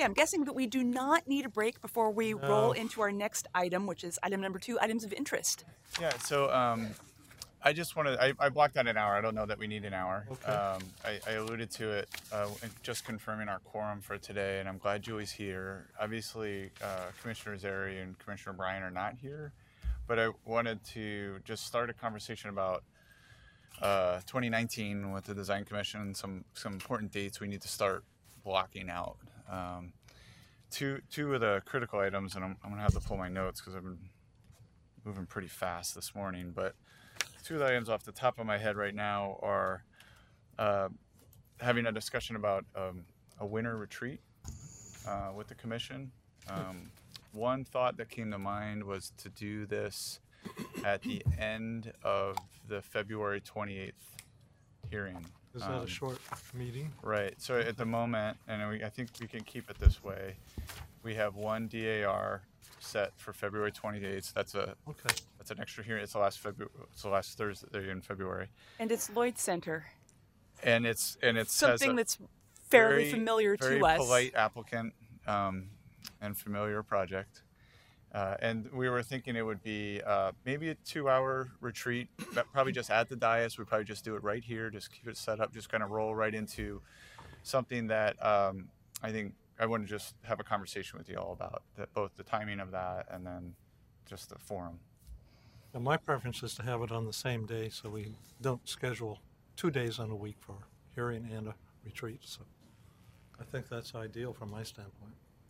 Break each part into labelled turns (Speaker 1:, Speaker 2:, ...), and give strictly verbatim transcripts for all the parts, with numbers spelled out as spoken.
Speaker 1: I'm guessing that we do not need a break before we
Speaker 2: No.
Speaker 1: roll into our next item, which is item number two, items of interest.
Speaker 3: Yeah, so um, I just wanted, I, I blocked out an hour. I don't know that we need an hour.
Speaker 2: Okay.
Speaker 3: Um, I, I alluded to it, uh, in just confirming our quorum for today, and I'm glad Julie's here. Obviously, uh, Commissioner Zeri and Commissioner Bryan are not here, but I wanted to just start a conversation about uh, twenty nineteen with the Design Commission and some, some important dates we need to start blocking out. Um, two, two of the critical items, and I'm, I'm going to have to pull my notes because I've been moving pretty fast this morning, but two of the items off the top of my head right now are uh, having a discussion about um, a winter retreat uh, with the commission. Um, one thought that came to mind was to do this at the end of the February twenty-eighth hearing.
Speaker 2: Is that
Speaker 3: Um,
Speaker 2: a short meeting?
Speaker 3: Right. So at the moment, and we, I think we can keep it this way, we have one D A R set for February twenty-eighth. That's a
Speaker 2: Okay.
Speaker 3: that's an extra hearing. It's the last February. It's the last Thursday in February,
Speaker 1: And it's Lloyd Center,
Speaker 3: and it's and it's
Speaker 1: something that's fairly
Speaker 3: very,
Speaker 1: familiar
Speaker 3: very
Speaker 1: to us.
Speaker 3: polite applicant um, and familiar project. Uh, and we were thinking it would be uh, maybe a two-hour retreat, but probably just at the dais. We'd probably just do it right here, just keep it set up, just kind of roll right into something that um, I think I want to just have a conversation with you all about, that both the timing of that and then just the forum.
Speaker 2: And my preference is to have it on the same day so we don't schedule two days in a week for hearing and a retreat. So I think that's ideal from my standpoint.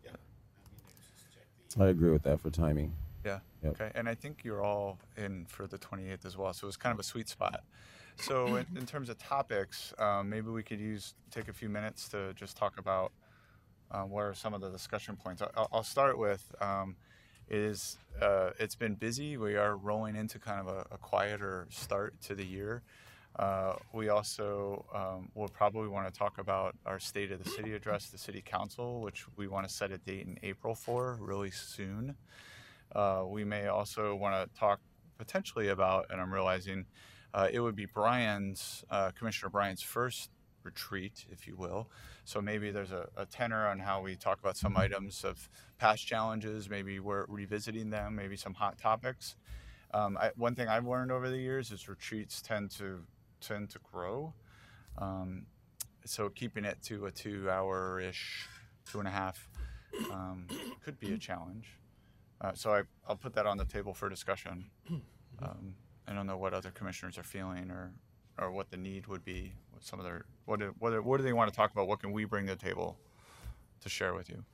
Speaker 4: I agree with that for timing.
Speaker 3: Yeah.
Speaker 4: Yep.
Speaker 3: Okay. And I think you're all in for the twenty-eighth as well. So it's kind of a sweet spot. So in, in terms of topics, um, maybe we could use take a few minutes to just talk about uh, what are some of the discussion points. I'll, I'll start with um, is uh, it's been busy. We are rolling into kind of a, a quieter start to the year. Uh, we also um, will probably want to talk about our State of the City address, the City Council, which we want to set a date in April for really soon. Uh, we may also want to talk potentially about, and I'm realizing uh, it would be Bryan's, uh, Commissioner Bryan's first retreat, if you will. So maybe there's a, a tenor on how we talk about some items of past challenges, maybe we're revisiting them, maybe some hot topics. Um, I, one thing I've learned over the years is retreats tend to tend to grow. Um, so keeping it to a two hour ish, two and a half, um, could be a challenge. Uh, so I, I'll put that on the table for discussion. Um, I don't know what other commissioners are feeling or, or what the need would be. What some of their, what do, what, do, what do they want to talk about? What can we bring to the table to share with you?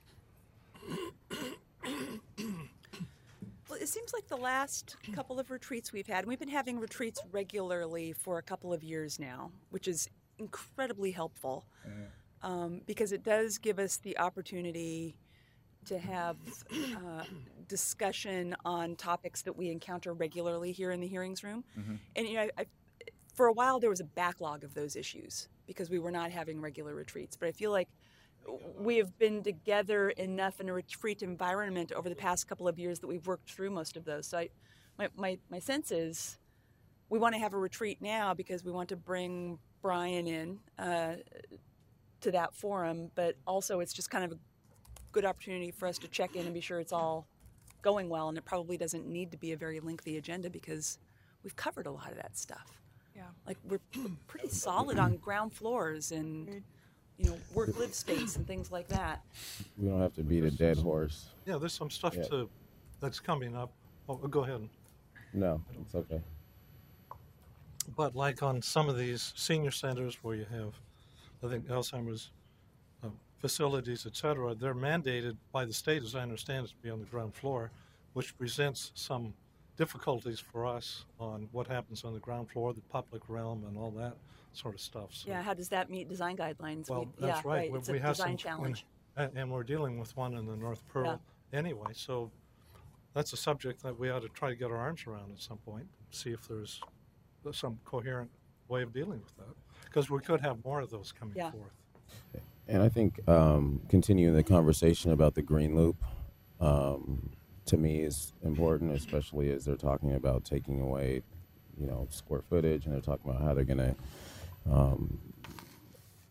Speaker 1: Well, it seems like the last couple of retreats we've had, and we've been having retreats regularly for a couple of years now, which is incredibly helpful um, because it does give us the opportunity to have uh, discussion on topics that we encounter regularly here in the hearings room.
Speaker 3: Mm-hmm.
Speaker 1: And, you know, I, for a while there was a backlog of those issues because we were not having regular retreats. But I feel like we have been together enough in a retreat environment over the past couple of years that we've worked through most of those. So I, my, my, my sense is we want to have a retreat now because we want to bring Bryan in uh, to that forum, but also it's just kind of a good opportunity for us to check in and be sure it's all going well, and it probably doesn't need to be a very lengthy agenda because we've covered a lot of that stuff.
Speaker 5: Yeah.
Speaker 1: Like we're pretty solid on ground floors and you know, work-live space and things like that.
Speaker 4: We don't have to beat a dead horse.
Speaker 2: Yeah, there's some stuff
Speaker 4: Yeah.
Speaker 2: to that's coming up. Oh, go ahead.
Speaker 4: No, it's okay.
Speaker 2: But like on some of these senior centers where you have, I think, Alzheimer's uh, facilities, et cetera, they're mandated by the state, as I understand it, to be on the ground floor, which presents some difficulties for us on what happens on the ground floor, the public realm, and all that sort of stuff. So,
Speaker 1: Yeah, how does that meet design guidelines?
Speaker 2: well,
Speaker 1: we,
Speaker 2: that's
Speaker 1: yeah,
Speaker 2: right. We,
Speaker 1: It's
Speaker 2: we
Speaker 1: a
Speaker 2: have
Speaker 1: design
Speaker 2: some,
Speaker 1: challenge.
Speaker 2: And, and we're dealing with one in the North Pearl anyway, so that's a subject that we ought to try to get our arms around at some point, see if there's some coherent way of dealing with that, because we could have more of those coming
Speaker 1: Yeah.
Speaker 2: forth.
Speaker 4: And I think um, continuing the conversation about the green loop, um, to me, is important, especially as they're talking about taking away, you know, square footage, and they're talking about how they're going to um,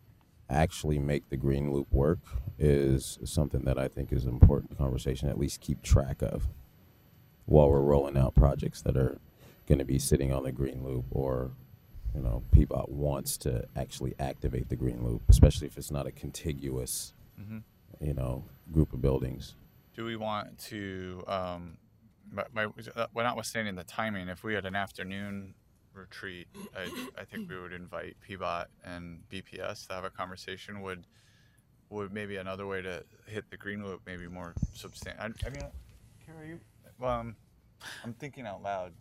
Speaker 4: actually make the green loop work is something that I think is an important conversation, at least keep track of while we're rolling out projects that are going to be sitting on the green loop, or, you know, P B O T wants to actually activate the green loop, especially if it's not a contiguous,
Speaker 3: Mm-hmm.
Speaker 4: you know, group of buildings.
Speaker 3: Do we want to, um, my, my, uh, well, notwithstanding the timing, if we had an afternoon retreat, I, I think we would invite P B O T and B P S to have a conversation. Would would maybe another way to hit the green loop maybe more substantial? I, I mean, Kara, you, well, um, I'm thinking out loud.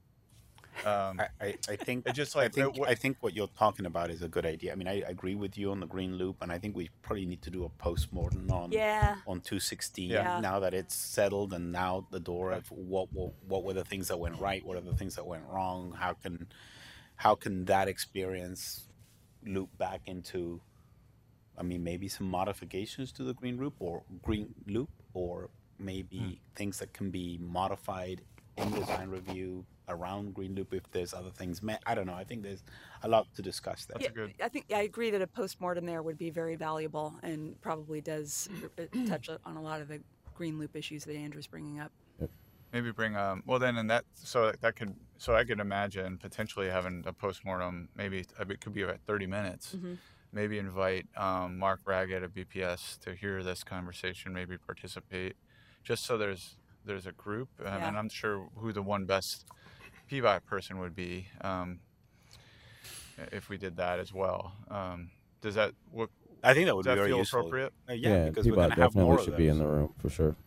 Speaker 3: Um,
Speaker 5: I, I, I think
Speaker 3: It just
Speaker 5: I
Speaker 3: like-
Speaker 5: think
Speaker 3: what-
Speaker 5: I think what you're talking about is a good idea. I mean, I agree with you on the green loop, and I think we probably need to do a postmortem on
Speaker 1: Yeah.
Speaker 5: on two sixteen
Speaker 1: Yeah.
Speaker 5: now that it's settled and now the door of what, what what were the things that went right, what are the things that went wrong, how can how can that experience loop back into, I mean, maybe some modifications to the green loop or green loop, or maybe things that can be modified in design review around green loop if there's other things met. I don't know. I think there's a lot to discuss there.
Speaker 1: Yeah,
Speaker 3: a good-
Speaker 1: I think I agree that a postmortem there would be very valuable and probably does uh, touch on a lot of the green loop issues that Andrew's bringing up.
Speaker 3: Maybe bring um well then and that so that could so I could imagine potentially having a postmortem, maybe it could be about thirty minutes.
Speaker 1: Mm-hmm.
Speaker 3: Maybe invite um, Mark Raggett of B P S to hear this conversation, maybe participate, just so there's there's a group, um,
Speaker 1: Yeah.
Speaker 3: and I'm sure who the one best P B O T person would be um, if we did that as well. Um, does that what
Speaker 5: I think that would
Speaker 3: does
Speaker 5: be
Speaker 3: that
Speaker 5: very
Speaker 3: feel
Speaker 5: useful.
Speaker 3: appropriate?
Speaker 5: Uh, yeah, because we're
Speaker 4: P B O T
Speaker 5: going to have
Speaker 4: definitely
Speaker 5: more of
Speaker 4: should be in
Speaker 5: those.
Speaker 4: the room for sure.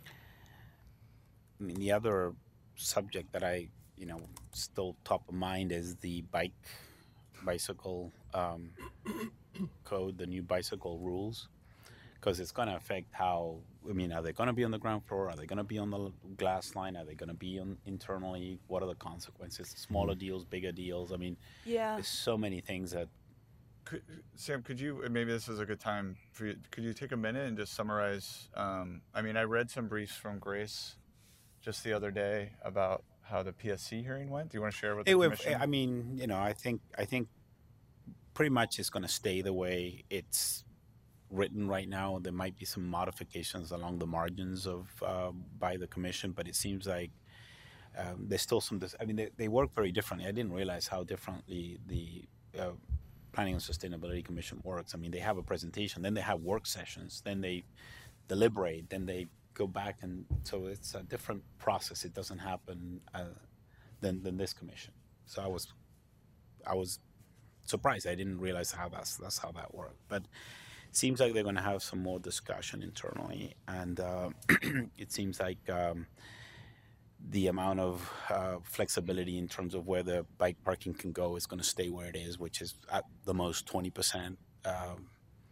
Speaker 5: I mean, the other subject that I, you know, still top of mind is the bike, bicycle um, code, the new bicycle rules, because it's going to affect how. I mean, are they going to be on the ground floor? Are they going to be on the glass line? Are they going to be on internally? What are the consequences? Smaller deals, bigger deals. I mean,
Speaker 1: Yeah.
Speaker 5: there's so many things that.
Speaker 3: Could, Sam, could you and maybe this is a good time for you? Could you take a minute and just summarize? Um, I mean, I read some briefs from Grace just the other day about how the P S C hearing went. Do you want to share with the
Speaker 5: It would,
Speaker 3: commission?
Speaker 5: I mean, you know, I think I think pretty much it's going to stay the way it's written right now. There might be some modifications along the margins of uh, by the commission, but it seems like um, there's still some. Dis- I mean, they, they work very differently. I didn't realize how differently the uh, Planning and Sustainability Commission works. I mean, they have a presentation, then they have work sessions, then they deliberate, then they go back, and so it's a different process. It doesn't happen uh, than than this commission. So I was I was surprised. I didn't realize how that's that's how that worked. But it seems like they're going to have some more discussion internally, and uh, it seems like um, the amount of uh, flexibility in terms of where the bike parking can go is going to stay where it is, which is at the most twenty percent um,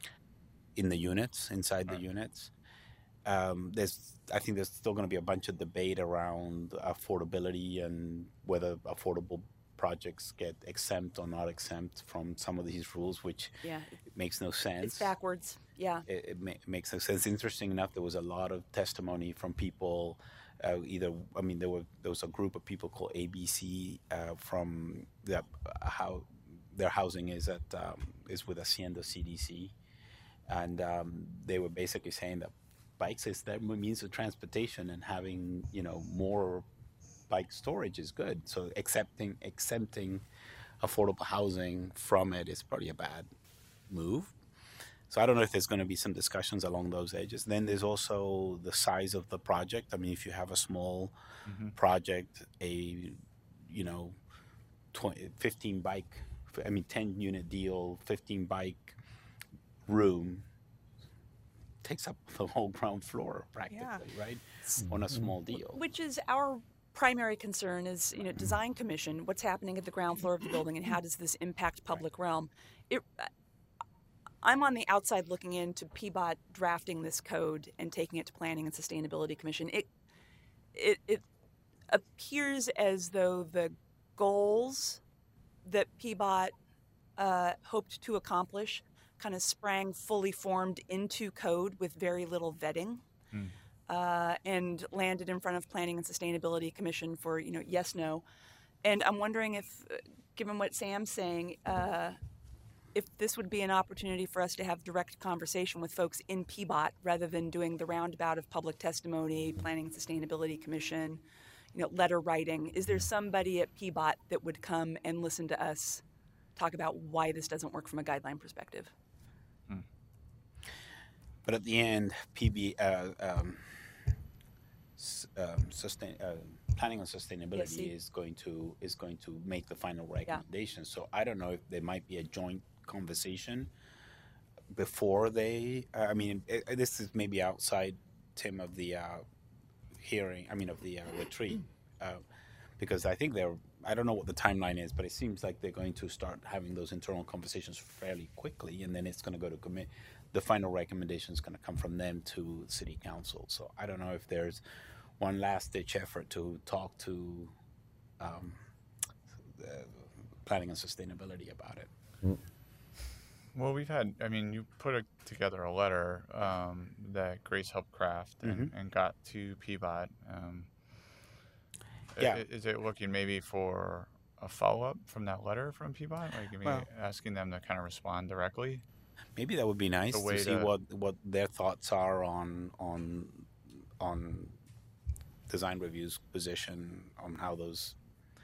Speaker 5: in the units, inside the units. Um, there's, I think there's still going to be a bunch of debate around affordability and whether affordable projects get exempt or not exempt from some of these rules, which
Speaker 1: Yeah.
Speaker 5: makes no sense.
Speaker 1: It's backwards. Yeah.
Speaker 5: It, it, ma- it makes no sense. Interesting enough, there was a lot of testimony from people. Uh, either, I mean, there were there was a group of people called A B C uh, from the, uh, how their housing is at um, is with Hacienda C D C, and um, they were basically saying that bikes is their means of transportation, and having, you know, more bike storage is good. So accepting exempting affordable housing from it is probably a bad move. So I don't know if there's going to be some discussions along those edges. Then there's also the size of the project. I mean, if you have a small
Speaker 3: Mm-hmm.
Speaker 5: project, a, you know, twenty, fifteen bike, I mean, ten unit deal, fifteen bike room, takes up the whole ground floor practically, right? On a small deal.
Speaker 1: Which is our primary concern is, you know, design commission, what's happening at the ground floor of the building and how does this impact public realm? It, I'm on the outside looking into P B O T drafting this code and taking it to Planning and Sustainability Commission. It, it, it appears as though the goals that P B O T uh, hoped to accomplish kind of sprang fully formed into code with very little vetting.
Speaker 3: Mm.
Speaker 1: Uh, and landed in front of Planning and Sustainability Commission for, you know, yes, no. And I'm wondering if, uh, given what Sam's saying, uh, if this would be an opportunity for us to have direct conversation with folks in P B O T rather than doing the roundabout of public testimony, Planning and Sustainability Commission, you know, letter writing. Is there somebody at P B O T that would come and listen to us talk about why this doesn't work from a guideline perspective?
Speaker 5: But at the end, P B uh, um, s- um, sustain uh, planning on sustainability
Speaker 1: see.
Speaker 5: is going to is going to make the final recommendation. So I don't know if there might be a joint conversation before they. Uh, I mean, it, it- this is maybe outside, Tim, of the uh, hearing. I mean, of the uh, retreat, uh, because I think they're. I don't know what the timeline is, but it seems like they're going to start having those internal conversations fairly quickly, and then it's going to go to commit. The final recommendation is going to come from them to City Council. So I don't know if there's one last ditch effort to talk to um, the planning and sustainability about it.
Speaker 3: Well, we've had, I mean, you put a, together a letter um, that Grace helped craft and,
Speaker 5: Mhm.
Speaker 3: and got to P B O T. Um, i-
Speaker 5: Yeah.
Speaker 3: i- Is it looking maybe for a follow up from that letter from P B O T? Like, I mean,
Speaker 5: Well-
Speaker 3: asking them to kind of respond directly?
Speaker 5: Maybe that would be nice
Speaker 3: The way
Speaker 5: to see
Speaker 3: to-
Speaker 5: what, what their thoughts are on on on design review's position on how those.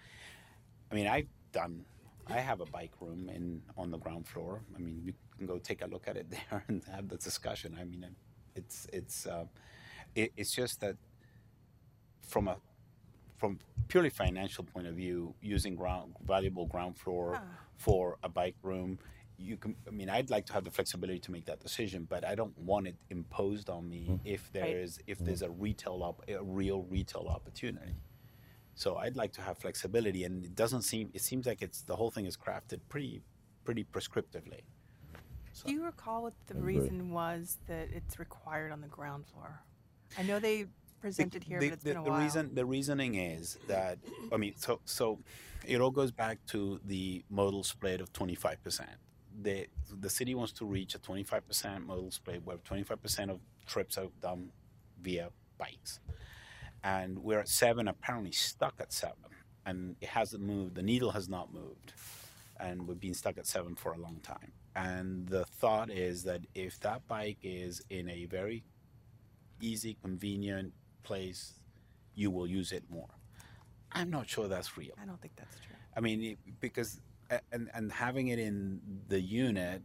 Speaker 5: I mean, I've done. I have a bike room in on the ground floor. I mean, you can go take a look at it there and have the discussion. I mean, it's it's uh, it, it's just that from a from purely financial point of view, using ground valuable ground floor
Speaker 6: Ah.
Speaker 5: for a bike room, you can. I mean, I'd like to have the flexibility to make that decision, but I don't want it imposed on me if there
Speaker 1: Right.
Speaker 5: is if there's a retail op, a real retail opportunity. So I'd like to have flexibility, and it doesn't seem. It seems like it's the whole thing is crafted pretty, pretty prescriptively. So,
Speaker 6: Do you recall what the
Speaker 4: Agree.
Speaker 6: reason was that it's required on the ground floor? I know they presented here,
Speaker 5: the,
Speaker 6: but it's
Speaker 5: the,
Speaker 6: been a
Speaker 5: the
Speaker 6: while.
Speaker 5: reason the reasoning is that I mean, so so it all goes back to the modal split of twenty five percent. The the city wants to reach a twenty five percent modal split where twenty five percent of trips are done via bikes, and we're at seven. Apparently stuck at seven, and it hasn't moved. The needle has not moved, and we've been stuck at seven for a long time. And the thought is that if that bike is in a very easy, convenient place, you will use it more. I'm not sure that's real.
Speaker 6: I don't think that's true.
Speaker 5: I mean, it, because a- and and having it in the unit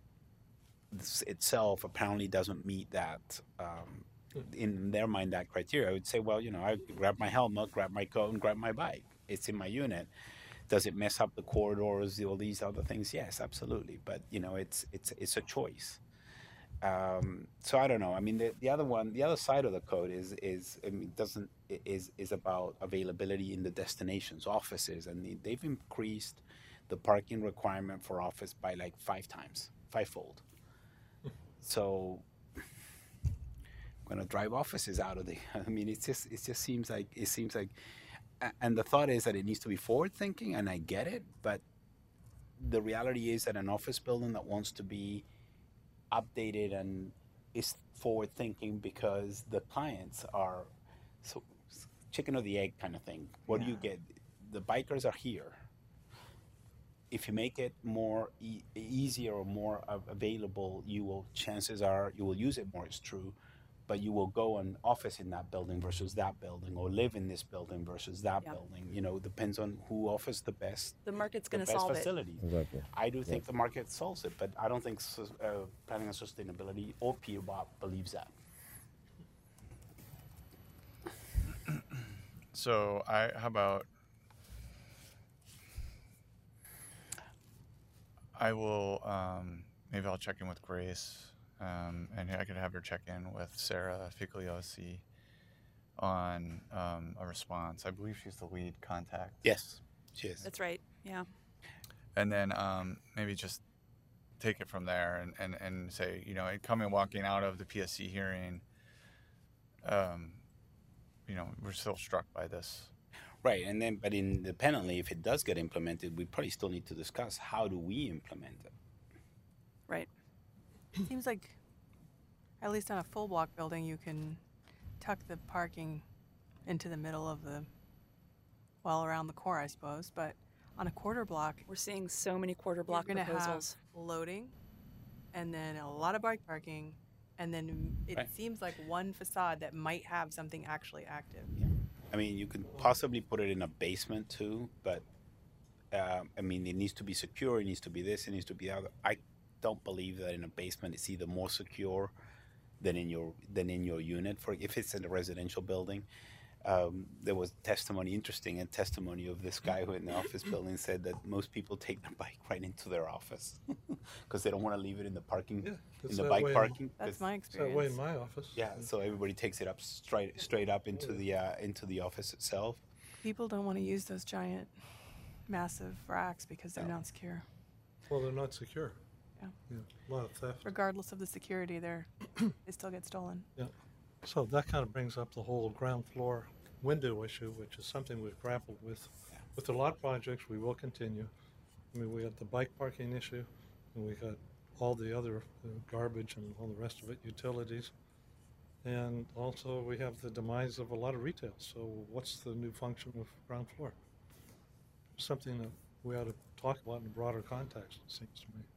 Speaker 5: s- itself apparently doesn't meet that. Um, in their mind, that criteria. I would say, well, you know, I grab my helmet, grab my coat, and grab my bike. It's in my unit. Does it mess up the corridors, all these other things? Yes, absolutely. But you know, it's it's it's a choice. Um, so I don't know. I mean, the, the other one, the other side of the code is is I mean, doesn't is is about availability in the destinations, offices, and they- they've increased the parking requirement for office by like five times, fivefold. So I'm gonna drive offices out of the. I mean, it's just it just seems like it seems like, a- and the thought is that it needs to be forward thinking, and I get it, but the reality is that an office building that wants to be updated and is forward thinking because the clients are so chicken or the egg kind of thing. What do you get? The bikers are here. If you make it more e- easier or more av- available, you will. Chances are you will use it more. It's true, but you will go and office in that building versus that building, or live in this building versus that
Speaker 1: Yeah.
Speaker 5: building. You know, depends on who offers the best
Speaker 1: The market's
Speaker 5: the
Speaker 1: going to
Speaker 5: best
Speaker 1: solve it.
Speaker 5: facilities.
Speaker 4: Exactly.
Speaker 5: I do think the market solves it, but I don't think sus- uh, planning and sustainability or P B O T believes that.
Speaker 3: So I, how about I will um, maybe I'll check in with Grace, um, and I could have her check in with Sarah Figliosi on um, a response. I believe she's the lead contact,
Speaker 5: Yes, she is.
Speaker 1: That's right. Yeah.
Speaker 3: and then um, maybe just take it from there and, and, and say, you know, coming walking out of the P S C hearing, um, you know, we're still struck by this.
Speaker 5: Right, and then, but independently, if it does get implemented, we probably still need to discuss how do we implement it.
Speaker 1: Right.
Speaker 6: Seems like, at least on a full block building, you can tuck the parking into the middle of the, well, around the core, I suppose. But on a quarter block,
Speaker 1: We're seeing so many quarter block
Speaker 6: you're going to have
Speaker 1: proposals.
Speaker 6: loading, and then a lot of bike parking, and then it
Speaker 5: Right.
Speaker 6: seems like one facade that might have something actually active.
Speaker 5: I mean, you can possibly put it in a basement too, but um, I mean, it needs to be secure. It needs to be this. It needs to be other. I don't believe that in a basement it's either more secure than in your than in your unit. For if it's in a residential building, um, there was testimony, interesting and testimony of this guy who in the office building said that most people take their bike right into their office because they don't want to leave it in the parking
Speaker 2: Yeah,
Speaker 5: in
Speaker 2: it's
Speaker 5: the
Speaker 2: that
Speaker 5: bike
Speaker 2: way in-
Speaker 5: parking. 'cause-
Speaker 6: That's my
Speaker 2: It's that way in
Speaker 6: experience.
Speaker 2: my office.
Speaker 5: yeah, so everybody takes it up straight straight up into the uh, into the office itself.
Speaker 6: People don't want to use those giant, massive racks because they're
Speaker 5: No.
Speaker 6: not secure.
Speaker 2: Well, they're not secure.
Speaker 6: Yeah.
Speaker 2: Yeah, a lot of theft.
Speaker 6: Regardless of the security, they're they still get stolen.
Speaker 2: Yeah. So that kind of brings up the whole ground floor window issue, which is something we've grappled with.
Speaker 5: Yeah.
Speaker 2: With the lot projects, we will continue. I mean, we got the bike parking issue, and we got all the other uh, garbage and all the rest of it, utilities. And also we have the demise of a lot of retail. So what's the new function of ground floor? Something that we ought to talk about in a broader context, it seems to me.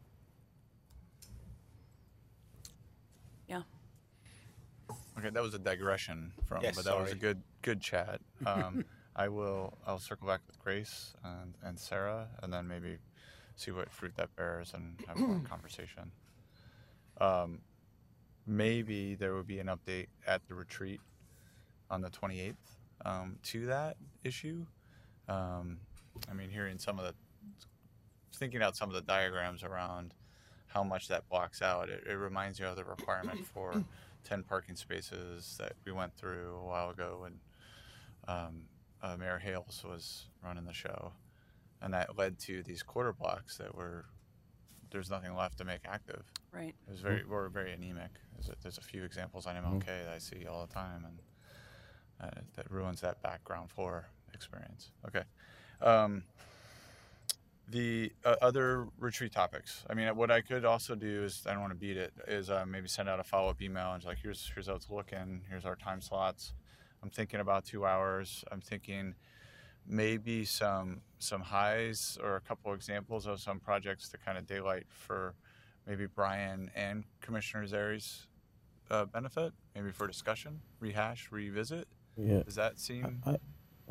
Speaker 1: Yeah.
Speaker 3: Okay, that was a digression from,
Speaker 5: Yes,
Speaker 3: but that was a
Speaker 5: sorry.
Speaker 3: good good chat. Um, I will I'll circle back with Grace and, and Sarah, and then maybe see what fruit that bears and have more conversation. Um, maybe there would be an update at the retreat on the twenty-eighth um, to that issue. Um, I mean, hearing some of the thinking out some of the diagrams around how much that blocks out, it, it reminds you of the requirement for ten parking spaces that we went through a while ago when um, uh, Mayor Hales was running the show. And that led to these quarter blocks that were, there's nothing left to make active.
Speaker 1: Right.
Speaker 3: It was very, we're very anemic. There's a, there's a few examples on M L K that I see all the time, and uh, that ruins that background floor experience. Okay. Um, the uh, other retreat topics. I mean, what I could also do is, I don't want to beat it, is uh, maybe send out a follow-up email and just like, here's here's how it's looking. Here's our time slots. I'm thinking about two hours. I'm thinking maybe some some highs or a couple examples of some projects to kind of daylight for maybe Brian and Commissioner Zeri's uh, benefit, maybe for discussion, rehash, revisit.
Speaker 4: Yeah.
Speaker 3: Does that seem?
Speaker 4: I,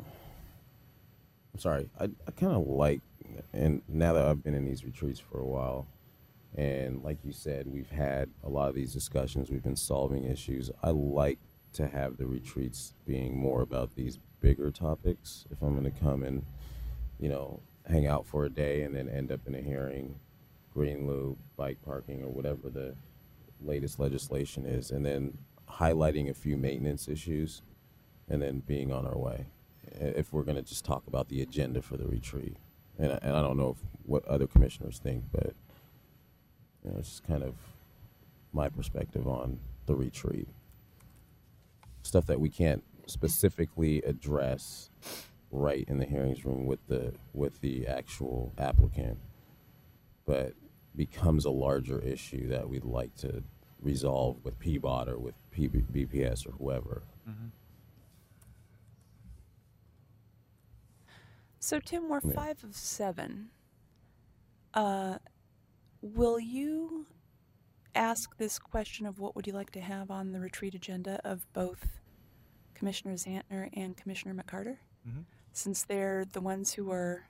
Speaker 4: I'm sorry. I, I kind of like, and now that I've been in these retreats for a while, and like you said, we've had a lot of these discussions, we've been solving issues. I like to have the retreats being more about these bigger topics. If I'm going to come and, you know, hang out for a day and then end up in a hearing, green loop, bike parking, or whatever the latest legislation is, and then highlighting a few maintenance issues, and then being on our way. If we're going to just talk about the agenda for the retreat, and I, and I don't know if, what other commissioners think, but you know, it's just kind of my perspective on the retreat. Stuff that we can't specifically address right in the hearings room with the with the actual applicant, but becomes a larger issue that we'd like to resolve with P B O T or with P B P S or whoever.
Speaker 3: Mm-hmm.
Speaker 1: So, Tim, we're
Speaker 4: Yeah.
Speaker 1: five of seven. Uh, will you ask this question of what would you like to have on the retreat agenda of both Commissioner Zantner and Commissioner McCarter?
Speaker 3: Mhm.
Speaker 1: Since they're the ones who are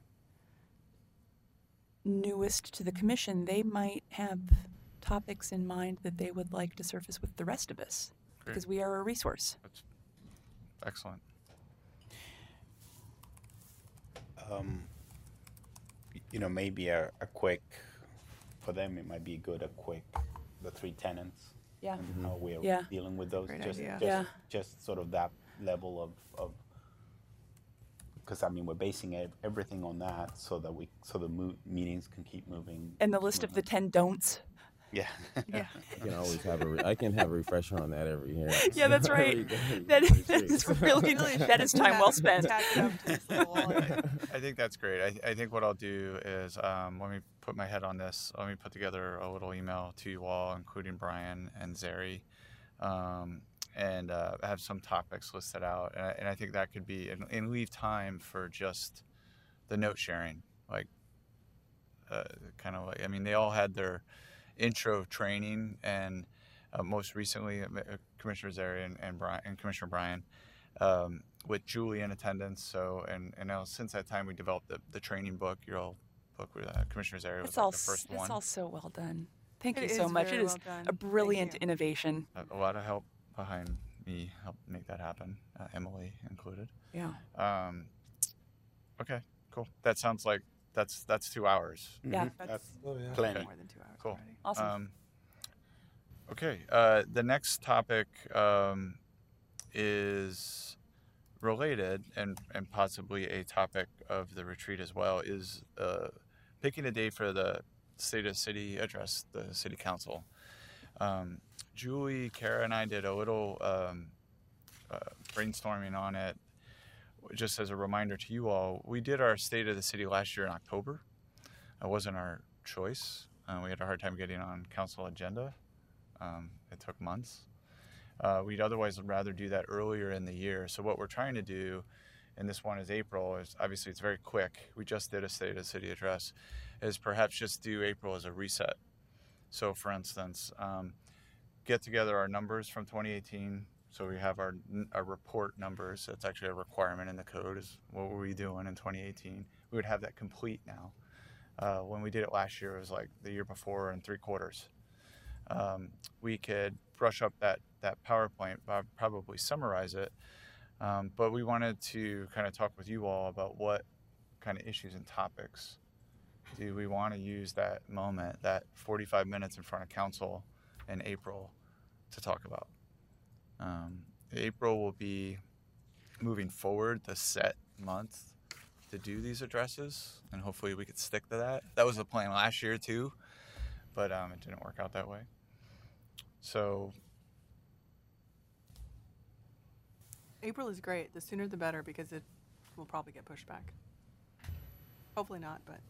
Speaker 1: newest to the commission, they might have topics in mind that they would like to surface with the rest of us,
Speaker 3: Great.
Speaker 1: because we are a resource.
Speaker 3: That's excellent.
Speaker 5: Um, y- you know, maybe a, a quick, for them it might be good, a quick, the three tenants
Speaker 1: Yeah.
Speaker 5: and how we're
Speaker 1: Yeah.
Speaker 5: dealing with those.
Speaker 6: Great
Speaker 5: just,
Speaker 6: idea.
Speaker 5: just,
Speaker 1: Yeah.
Speaker 5: just sort of that level of, of, because I mean, we're basing ev- everything on that so that we, so the mo- meetings can keep moving.
Speaker 1: And the list of the ten don'ts.
Speaker 5: Yeah.
Speaker 6: Yeah.
Speaker 4: I can always have a re- I can have a refresher on that every hearing.
Speaker 1: Yeah, that's right.
Speaker 4: Every day,
Speaker 1: That
Speaker 4: every
Speaker 1: is
Speaker 4: retreat.
Speaker 1: really, that is time well spent.
Speaker 6: Tack it up to this little wall.
Speaker 3: I think that's great. I, I think what I'll do is um, let me put my head on this. Let me put together a little email to you all, including Brian and Zeri, um, and uh, have some topics listed out. And I, and I think that could be, and, and leave time for just the note sharing, like uh, kind of like I mean they all had their intro training, and uh, most recently uh, Commissioner Zeri and and, Brian, and Commissioner Bryan. Um, with Julie in attendance, so and and now since that time we developed the, the training book, your old book with uh, Commissioner Zeri was
Speaker 1: It's
Speaker 3: like
Speaker 1: all
Speaker 3: the first
Speaker 1: s- it's
Speaker 3: one.
Speaker 1: all so well done. Thank
Speaker 6: It
Speaker 1: you so
Speaker 6: is
Speaker 1: much.
Speaker 6: very
Speaker 1: It is
Speaker 6: well done.
Speaker 1: a
Speaker 6: Thank
Speaker 1: brilliant
Speaker 6: you.
Speaker 1: innovation.
Speaker 3: A, a lot of help behind me helped make that happen, uh, Emily included.
Speaker 1: Yeah.
Speaker 3: Um, okay, cool. That sounds like that's that's two hours.
Speaker 1: Yeah.
Speaker 5: Mhm.
Speaker 6: That's
Speaker 5: That's
Speaker 2: Oh, yeah.
Speaker 5: plenty.
Speaker 6: more than two hours
Speaker 3: Cool.
Speaker 6: already.
Speaker 1: Awesome.
Speaker 3: Um, okay, uh, the next topic um, is related and, and possibly a topic of the retreat as well, is uh, picking a day for the State of City address, the City Council. Um, Julie, Kara, and I did a little um, uh, brainstorming on it. Just as a reminder to you all, we did our State of the City last year in October. It wasn't our choice. Uh, we had a hard time getting on council agenda. Um, it took months. Uh, we'd otherwise rather do that earlier in the year. So what we're trying to do, and this one is April, is obviously it's very quick. We just did a State of the City address, is perhaps just do April as a reset. So for instance, um, get together our numbers from twenty eighteen. So we have our, our report numbers. That's actually a requirement in the code, is what were we doing in twenty eighteen. We would have that complete now. Uh, when we did it last year, it was like the year before and three quarters. Um, we could brush up that, that PowerPoint, uh, probably summarize it. Um, but we wanted to kind of talk with you all about what kind of issues and topics do we want to use that moment, that forty-five minutes in front of council in April to talk about. Um, April will be moving forward the set month to do these addresses, and hopefully we could stick to that. That was the plan last year too, but um, it didn't work out that way. So
Speaker 6: April is great. The sooner the better because it will probably get pushed back. Hopefully not, but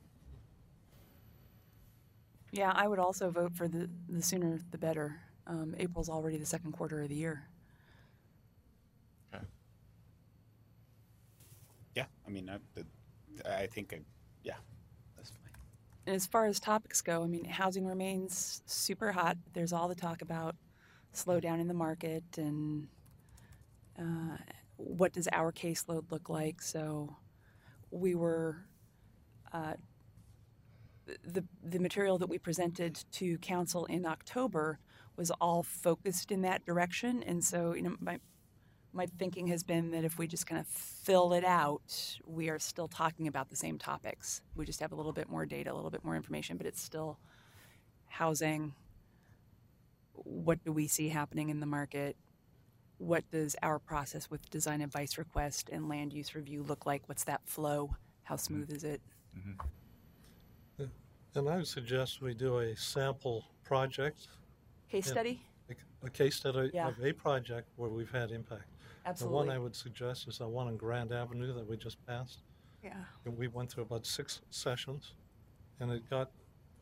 Speaker 1: Yeah, I would also vote for the, the sooner the better. Um, April's already the second quarter of the year.
Speaker 3: okay.
Speaker 5: Yeah, I mean, I, I think, I, yeah, that's fine.
Speaker 1: And as far as topics go, I mean, housing remains super hot. There's all the talk about slowdown in the market and uh, what does our caseload look like. So we were, uh, the, the material that we presented to council in October was all focused in that direction. And so, you know, my, my thinking has been that if we just kind of fill it out, we are still talking about the same topics. We just have a little bit more data, a little bit more information, but it's still housing. What do we see happening in the market? What does our process with design advice request and land use review look like? What's that flow? How smooth is it?
Speaker 3: Mm-hmm.
Speaker 2: And I would suggest we do a sample project,
Speaker 1: Case
Speaker 2: Yeah.
Speaker 1: study?
Speaker 2: a, a case study
Speaker 1: Yeah.
Speaker 2: of a project where we've had impact.
Speaker 1: Absolutely.
Speaker 2: The one I would suggest is the one on Grand Avenue that we just passed.
Speaker 6: yeah.
Speaker 2: And we went through about six sessions, and it got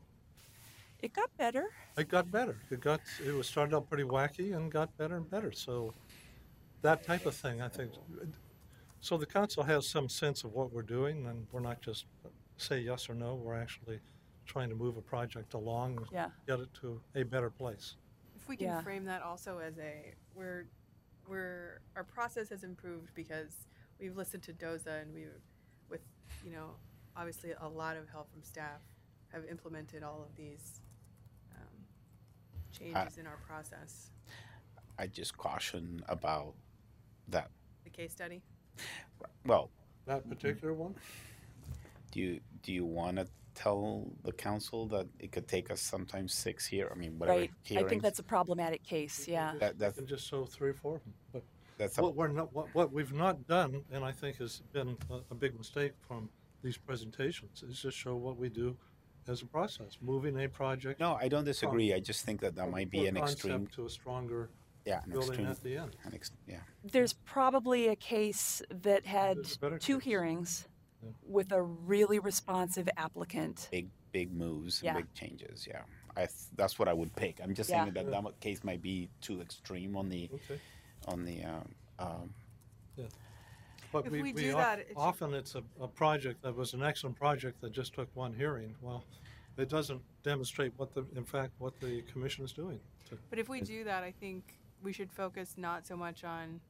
Speaker 1: It got better.
Speaker 2: it got better. It got it was started out pretty wacky and got better and better. So that type of thing, I think. So the council has some sense of what we're doing, and we're not just say yes or no. We're actually trying to move a project along and
Speaker 1: Yeah.
Speaker 2: get it to a better place.
Speaker 6: If we can
Speaker 1: Yeah.
Speaker 6: frame that also as a we're we're our process has improved because we've listened to DOZA and we've with you know obviously a lot of help from staff have implemented all of these um, changes in our process.
Speaker 5: I just caution about that.
Speaker 6: The case study.
Speaker 5: Well,
Speaker 2: That particular one?
Speaker 5: do you do you want to tell the council that it could take us sometimes six here? I mean, whatever
Speaker 1: Right. I
Speaker 5: hearings.
Speaker 1: think that's a problematic case. Yeah.
Speaker 5: that,
Speaker 2: I
Speaker 5: that's
Speaker 2: can just show three or four of them. But
Speaker 5: that's a,
Speaker 2: what we're not, what, what we've not done, and I think has been a, a big mistake from these presentations, is just show what we do as a process, moving a project.
Speaker 5: no. I don't disagree. I just think that that
Speaker 2: from
Speaker 5: might
Speaker 2: a
Speaker 5: be
Speaker 2: core
Speaker 5: an extreme.
Speaker 2: concept to a stronger
Speaker 5: Yeah, an
Speaker 2: building
Speaker 5: extreme.
Speaker 2: at the end.
Speaker 5: An ex, yeah.
Speaker 1: There's probably a case that had
Speaker 2: There's a better
Speaker 1: two
Speaker 2: case.
Speaker 1: hearings
Speaker 2: Yeah.
Speaker 1: with a really responsive applicant.
Speaker 5: Big big moves
Speaker 1: Yeah.
Speaker 5: and big changes. Yeah, I th- that's what I would pick. I'm just
Speaker 1: Yeah.
Speaker 5: saying that that case might be too extreme on the
Speaker 2: Okay.
Speaker 5: on the um, um,
Speaker 2: But
Speaker 6: If
Speaker 2: we,
Speaker 6: we
Speaker 2: we
Speaker 6: do
Speaker 2: of-
Speaker 6: that, it should-
Speaker 2: often it's a, a project that was an excellent project that just took one hearing. Well, it doesn't demonstrate what the, in fact, what the commission is doing. to-
Speaker 6: But if we do that, I think we should focus not so much on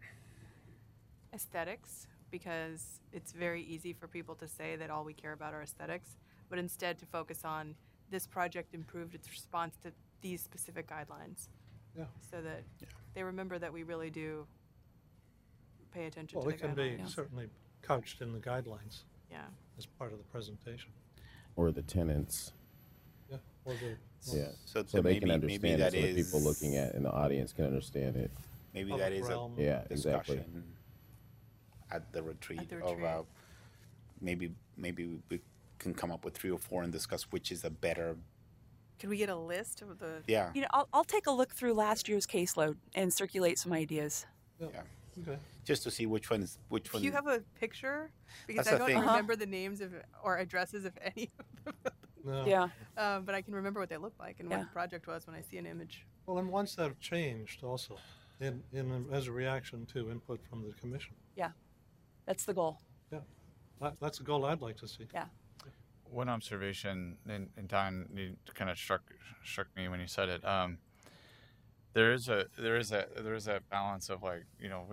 Speaker 6: aesthetics, because it's very easy for people to say that all we care about are aesthetics, but instead to focus on this project improved its response to these specific guidelines.
Speaker 2: Yeah.
Speaker 6: So that they remember that we really do pay attention
Speaker 2: Well,
Speaker 6: to the
Speaker 2: it can be
Speaker 6: guidelines.
Speaker 2: certainly couched in the guidelines
Speaker 6: Yeah.
Speaker 2: as part of the presentation.
Speaker 4: Or the tenants.
Speaker 2: Yeah. Or the,
Speaker 4: Yeah.
Speaker 5: So,
Speaker 4: So they
Speaker 5: maybe,
Speaker 4: can understand
Speaker 5: maybe
Speaker 4: it,
Speaker 5: that
Speaker 4: so the
Speaker 5: is
Speaker 4: people looking at in the audience can understand it.
Speaker 5: maybe
Speaker 2: public
Speaker 5: that is
Speaker 2: realm.
Speaker 5: a
Speaker 4: Yeah, exactly.
Speaker 5: discussion at the retreat,
Speaker 6: At the
Speaker 5: of
Speaker 6: retreat.
Speaker 5: uh, maybe maybe we can come up with three or four and discuss which is a better.
Speaker 6: Could we get a list of the?
Speaker 5: Yeah.
Speaker 1: You know, I'll, I'll take a look through last year's caseload and circulate some ideas.
Speaker 2: yeah.
Speaker 5: Yeah.
Speaker 2: Okay.
Speaker 5: Just to see which one is which
Speaker 6: Do
Speaker 5: one.
Speaker 6: you have a picture? Because
Speaker 5: That's
Speaker 6: I
Speaker 5: the
Speaker 6: don't
Speaker 5: thing.
Speaker 1: Uh-huh.
Speaker 6: remember the names of or addresses of any of them.
Speaker 2: No.
Speaker 1: Yeah.
Speaker 6: Um, but I can remember what they look like and what
Speaker 1: Yeah.
Speaker 6: the project was when I see an image.
Speaker 2: Well, and ones that have changed also in, in, as a reaction to input from the commission.
Speaker 1: That's the goal.
Speaker 2: Yeah. That, that's a goal I'd like to see.
Speaker 1: Yeah.
Speaker 3: One observation, and, and Don, you kind of struck struck me when you said it. Um, there is a there is a there is a balance of, like, you know,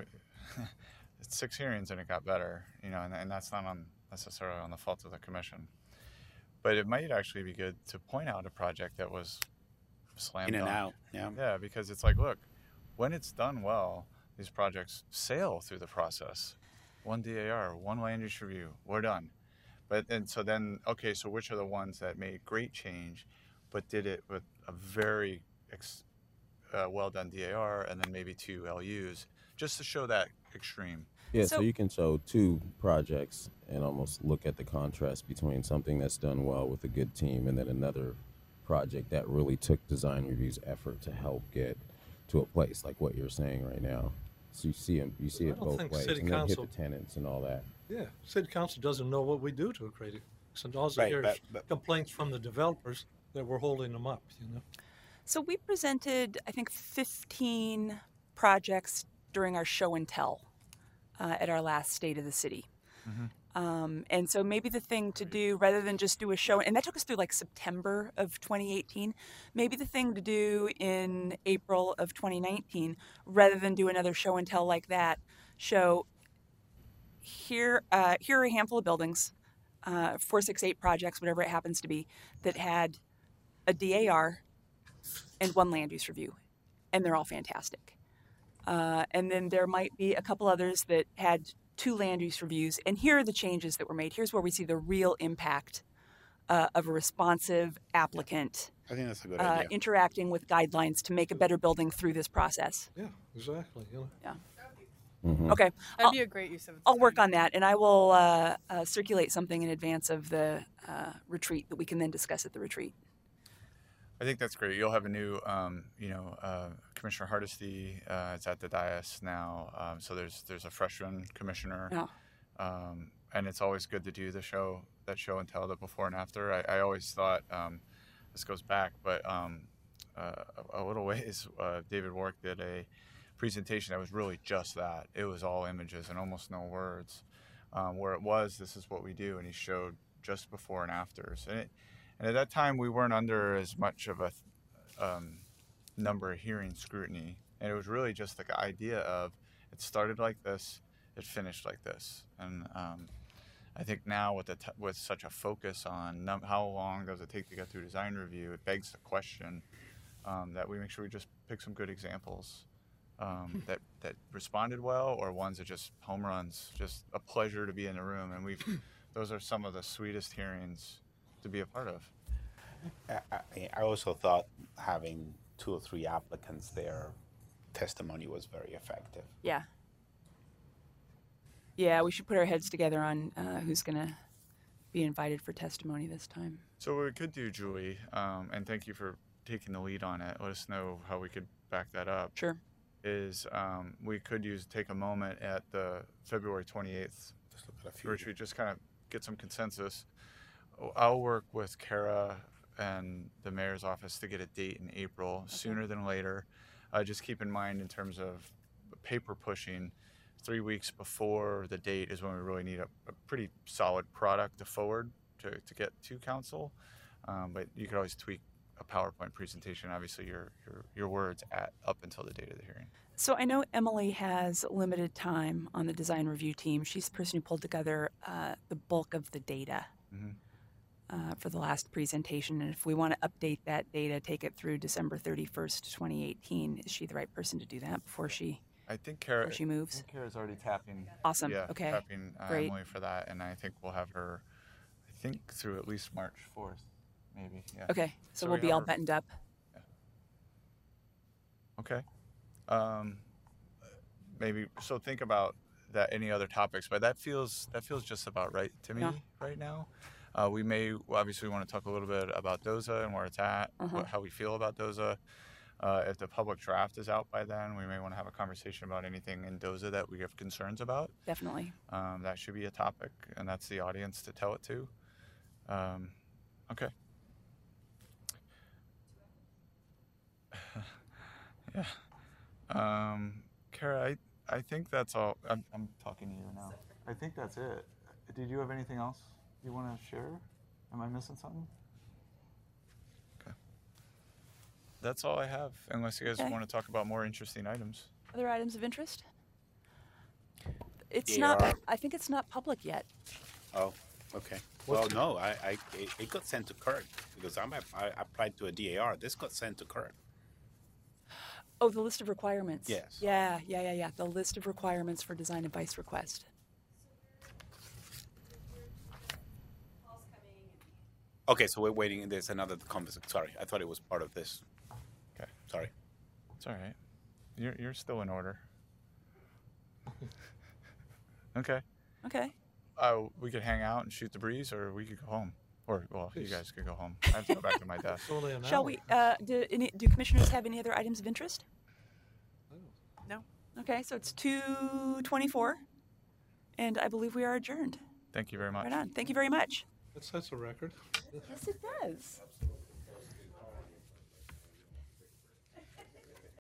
Speaker 3: it's six hearings and it got better, you know, and, and that's not on necessarily on the fault of the commission. But it might actually be good to point out a project that was slam
Speaker 5: in and
Speaker 3: dunk.
Speaker 5: out? Yeah.
Speaker 3: Yeah, because it's like, look, when it's done well, these projects sail through the process. One D A R, one land use review, we're done. But and so then, okay, so which are the ones that made great change, but did it with a very ex, uh, well done D A R, and then maybe two L Us, just to show that extreme.
Speaker 4: Yeah, so,
Speaker 1: So-
Speaker 4: you can show two projects and almost look at the contrast between something that's done well with a good team and then another project that really took design review's effort to help get to a place like what you're saying right now. So you see 'em- you see
Speaker 2: I
Speaker 4: it
Speaker 2: don't
Speaker 4: both
Speaker 2: think
Speaker 4: ways,
Speaker 2: city
Speaker 4: and then hit
Speaker 2: council-
Speaker 4: the tenants and all that.
Speaker 2: Yeah. City council doesn't know what we do to a creative. So all they
Speaker 5: Right,
Speaker 2: hear
Speaker 5: but-
Speaker 2: is
Speaker 5: but-
Speaker 2: complaints from the developers that we're holding them up, you know.
Speaker 1: So we presented, I think, fifteen projects during our show and tell uh, at our last State of the City. Um, and so maybe the thing to do, rather than just do a show, and that took us through like September of twenty eighteen, maybe the thing to do in April of twenty nineteen, rather than do another show and tell like that, show here, uh, here are a handful of buildings, uh, four, six, eight projects, whatever it happens to be, that had a D A R and one land use review, and they're all fantastic. Uh, and then there might be a couple others that had two land use reviews, and here are the changes that were made. Here's where we see the real impact uh, of a responsive applicant
Speaker 5: I think that's a good
Speaker 1: uh,
Speaker 5: idea.
Speaker 1: interacting with guidelines to make a better building through this process.
Speaker 2: Yeah, exactly. You know.
Speaker 4: Mhm.
Speaker 1: Okay,
Speaker 6: That'd
Speaker 1: I'll,
Speaker 6: be a great use of.
Speaker 1: I'll work
Speaker 6: time.
Speaker 1: on that, and I will uh, uh, circulate something in advance of the uh, retreat that we can then discuss at the retreat.
Speaker 3: I think that's great. You'll have a new, um, you know, uh, Commissioner Hardesty. Uh, it's at the dais now, um, so there's there's a freshman commissioner,
Speaker 1: Yeah.
Speaker 3: um, and it's always good to do the show, that show and tell, the before and after. I, I always thought um, this goes back, but um, uh, a, a little ways. Uh, David Warwick did a presentation that was really just that. It was all images and almost no words. Um, where it was, this is what we do, and he showed just before and afters, and it. And at that time, we weren't under as much of a um, number of hearing scrutiny. And it was really just the idea of it started like this, it finished like this. And um, I think now with, the t- with such a focus on num- how long does it take to get through design review, it begs the question um, that we make sure we just pick some good examples um, that, that responded well, or ones that just home runs, just a pleasure to be in the room. And we've those are some of the sweetest hearings to be a part of.
Speaker 5: I, I, I also thought having two or three applicants there, testimony was very effective.
Speaker 1: Yeah. Yeah, we should put our heads together on uh, who's going to be invited for testimony this time.
Speaker 3: So what we could do, Julie, um, and thank you for taking the lead on it. Let us know how we could back that up.
Speaker 1: Sure.
Speaker 3: Is um, we could use take a moment at the February twenty-eighth
Speaker 5: Just look at a few.
Speaker 3: retreat, just kind of get some consensus. I'll work with Kara and the mayor's office to get a date in April, sooner than later. Uh, just keep in mind in terms of paper pushing, three weeks before the date is when we really need a, a pretty solid product to forward to, to get to council. Um, but you could always tweak a PowerPoint presentation, obviously your, your, your words at up until the date of the hearing.
Speaker 1: So I know Emily has limited time on the design review team. She's the person who pulled together uh, the bulk of the data
Speaker 3: Mm-hmm.
Speaker 1: uh, for the last presentation. And if we want to update that data, take it through December thirty-first, twenty eighteen, is she the right person to do that before she
Speaker 3: I think Kara,
Speaker 1: before she moves?
Speaker 3: I think Kara's already tapping.
Speaker 1: Awesome.
Speaker 3: Yeah,
Speaker 1: Okay.
Speaker 3: tapping uh,
Speaker 1: Great.
Speaker 3: Emily for that, and I think we'll have her. I think through at least March fourth, maybe. Yeah.
Speaker 1: Okay. So,
Speaker 3: So
Speaker 1: we'll
Speaker 3: we
Speaker 1: be
Speaker 3: have
Speaker 1: all
Speaker 3: her-
Speaker 1: buttoned up.
Speaker 3: Okay. Um, maybe so. Think about that. Any other topics? But that feels that feels just about right to me
Speaker 1: Yeah.
Speaker 3: right now. Uh, we may obviously want to talk a little bit about DOZA and where it's at,
Speaker 1: Uh-huh.
Speaker 3: what, how we feel about DOZA. Uh, if the public draft is out by then, we may want to have a conversation about anything in DOZA that we have concerns about.
Speaker 1: Definitely.
Speaker 3: Um, that should be a topic, and that's the audience to tell it to. Um, okay. Yeah. Um, Kara, I, I think that's all. I'm, I'm talking to you now. I think that's it. Did you have anything else you want to share? Am I missing something? Okay. That's all I have, unless you guys
Speaker 1: Okay.
Speaker 3: want to talk about more interesting items.
Speaker 1: Other items of interest? It's
Speaker 5: D A
Speaker 1: not.
Speaker 5: R.
Speaker 1: I think it's not public yet.
Speaker 5: Oh, okay.
Speaker 2: What's
Speaker 5: Well, no, I, I it, it got sent to Kurt because I'm, I applied to a D A R. This got sent to Kurt.
Speaker 1: Oh, the list of requirements.
Speaker 5: Yes.
Speaker 1: Yeah, yeah, yeah, yeah. The list of requirements for design advice request.
Speaker 5: Okay, so we're waiting. There's another conversation. Sorry, I thought it was part of this.
Speaker 3: Okay.
Speaker 5: Sorry.
Speaker 3: It's all right. You're, you're still in order. Okay.
Speaker 1: Okay.
Speaker 3: Uh, we could hang out and shoot the breeze, or we could go home. Or, well, you
Speaker 2: Please.
Speaker 3: guys could go home. I have to go back to my desk.
Speaker 2: It's only an
Speaker 1: Shall
Speaker 2: hour.
Speaker 1: we? Uh, do any? Do commissioners have any other items of interest?
Speaker 6: No.
Speaker 1: Okay, so it's two twenty-four, and I believe we are adjourned.
Speaker 3: Thank you very much.
Speaker 1: Right on. Thank you very much.
Speaker 2: That sets a record.
Speaker 1: Yes, it does.